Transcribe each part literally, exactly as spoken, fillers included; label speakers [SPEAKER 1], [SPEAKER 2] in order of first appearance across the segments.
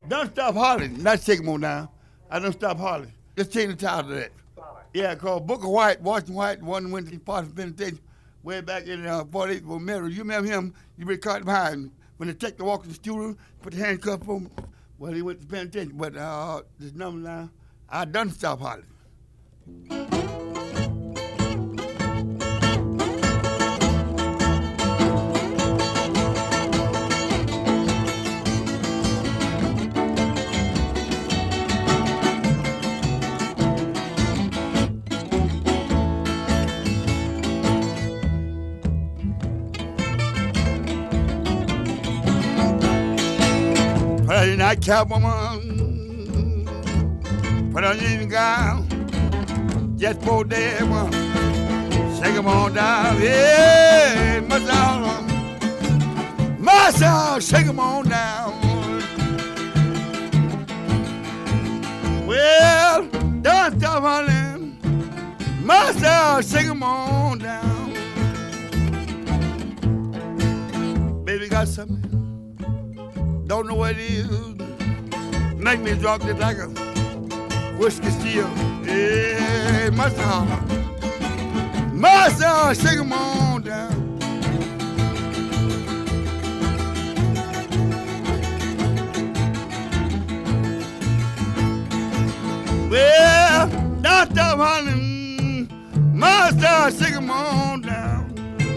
[SPEAKER 1] Don't stop hollering. Not shake 'em on down. I don't stop hollering. Just change the title of that. Yeah, called Booker White, Washington White, one went to part of the penitentiary way back in uh, forty-eight for Mary. You remember him? You been caught behind me. When the detective walked in the studio, put the handcuff on him. Well, he went to the penitentiary. But uh, this number now, I done stop hollering. Friday night Catwoman, put on your evening gown, just for day one, shake 'em on down, yeah, myself, myself, shake 'em on down. Well, don't stop hollering, myself, shake 'em on down. Baby got something. Don't know what it is. Make me drunk just like a whiskey steel. Yeah, my song. My song, shake 'em on down. Well, don't stop hollering. My song, shake 'em on down.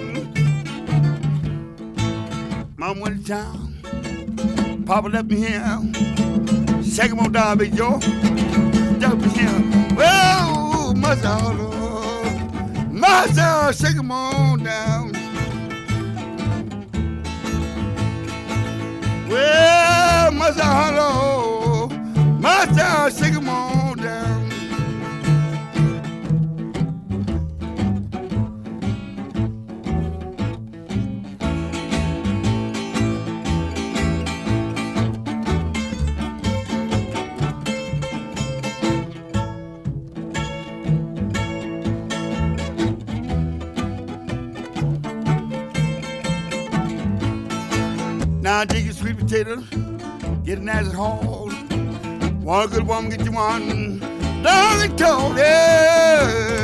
[SPEAKER 1] Mama went to town. Papa left me here. Shake 'em on down, Big Joe. Left me here. Well, my soul, my soul, shake 'em on down. Well, my soul, my soul, shake 'em on down. Now dig your sweet potato, get a nice haul. Want a good woman, get you one long and tall. Yeah.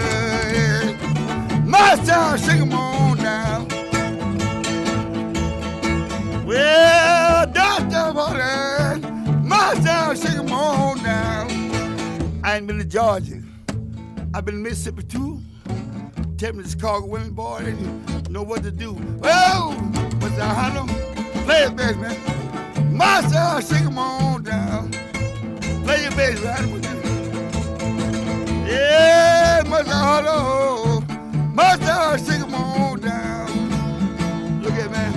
[SPEAKER 1] My sound, shake 'em on down. Well, don't stop hollering. My sound, shake 'em on down. I ain't been to Georgia. I've been to Mississippi too. Tell me the Chicago women, boy, they know what to do. Well, what's that, Hunter? Play your bass, man. My sound, shake 'em on down. Play your bass, right? Yeah, my sound, oh, my sound, shake 'em on down. Look at man.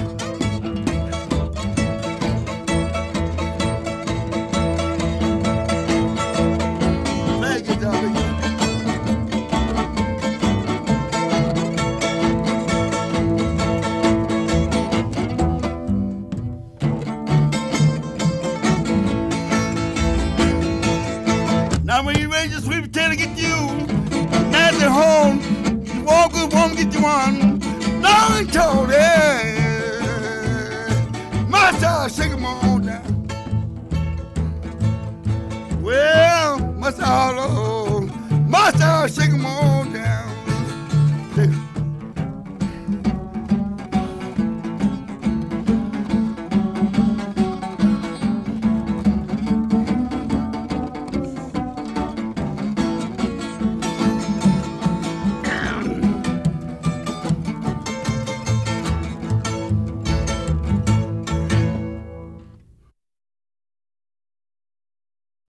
[SPEAKER 1] Play a guitar, baby. Now when you raise your sweet potato, get you nice at home. You walk good woman, get you one long and tall. Yeah. My child, shake 'em on down. Well, my child,